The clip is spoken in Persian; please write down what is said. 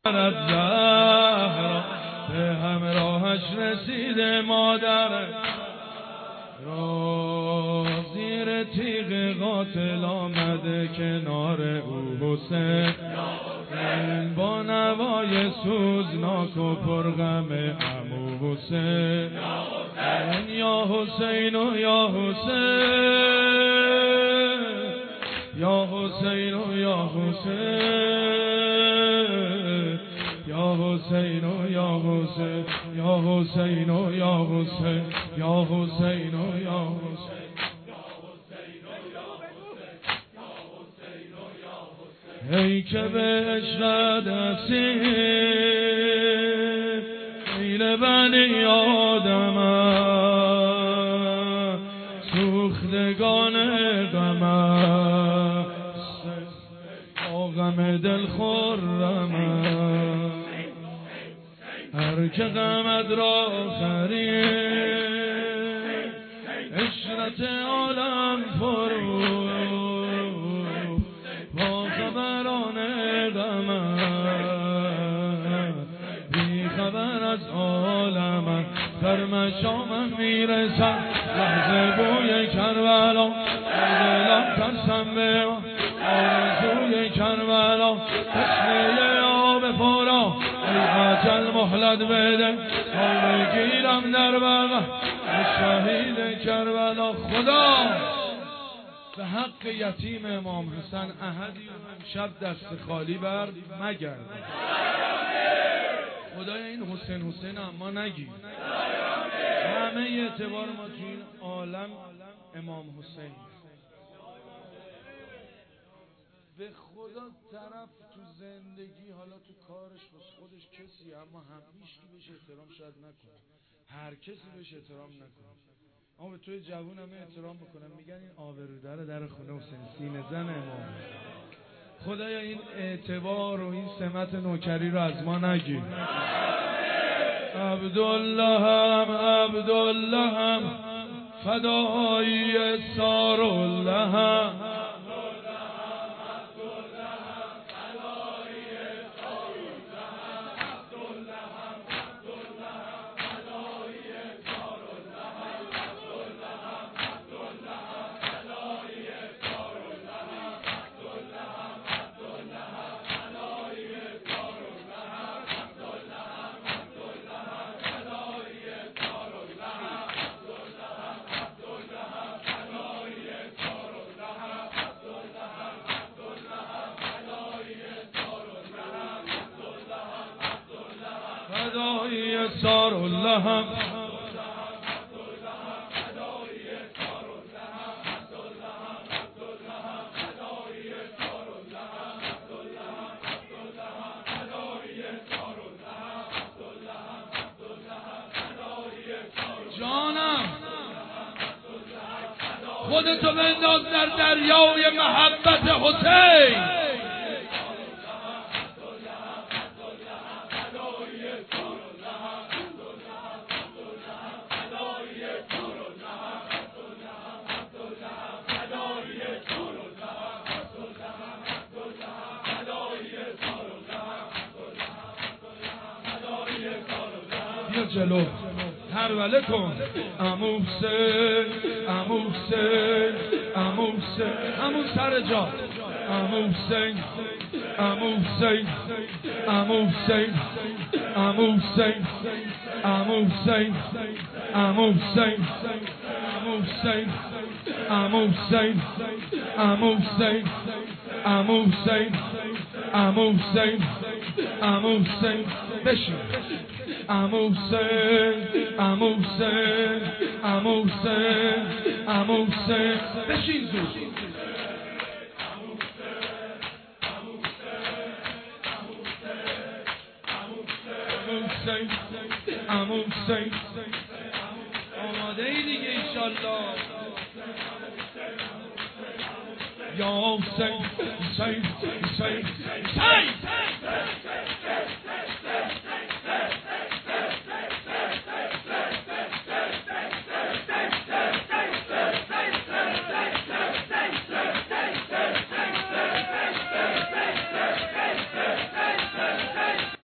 زهرا به همراهش رسیده مادر را زیر تیغ قاتل آمده کنار او حسین با نوای سوزناک و پرغم عمو حسین یا حسین و یا حسین یا حسین و یا حسین یا حسین و یا حسین یا حسین و یا حسین یا حسین و یا حسین ای که به عشقت اسیر میل بنی آدم سوختگان غم با غم دل خرم هر که غمت را خرید عشرت عالم فرو با خبران غمت بی خبر از عالم در مشامم میرسم لحظه بوی کربلا دلم ترسم به آرزوی کربلا تشنه آب پرا ای عجل مهلت بده تا بگیرم در بغل شهید کربلا. خدا به حق یتیم امام حسن احدی امشب دست خالی بر مگرد. خدای این حسین اما نگی. همه اعتبار ما تو این عالم امام حسین. به خدا طرف تو زندگی حالا تو کارش بس خودش کسی اما هیچکی بهش احترام شاید نکنه، هر کسی بهش احترام نکنه، اما به توی جوون همه احترام بکنم. میگن این آبرودار در خونه حسین سینه زن امام. خدایا این اعتبار و این سمت نوکری رو از ما نگیر. عبدالله هم فدایی سارالله هم فدایی سارالله هم جانم خودتو بنداز در دریای محبت حسین. بیا جلو هروله کن عمو حسین عمو حسین عمو حسین عمو سر جا عمو حسین عمو حسین عمو حسین عمو حسین عمو حسین عمو حسین عمو حسین عمو حسین عمو حسین عمو حسین عمو حسین عمو حسین بشین عمو حسین عمو حسین عمو حسین عمو حسین بشین زود. عمو حسین آماده ای دیگه انشالله. یا حسین حسین حسین حسین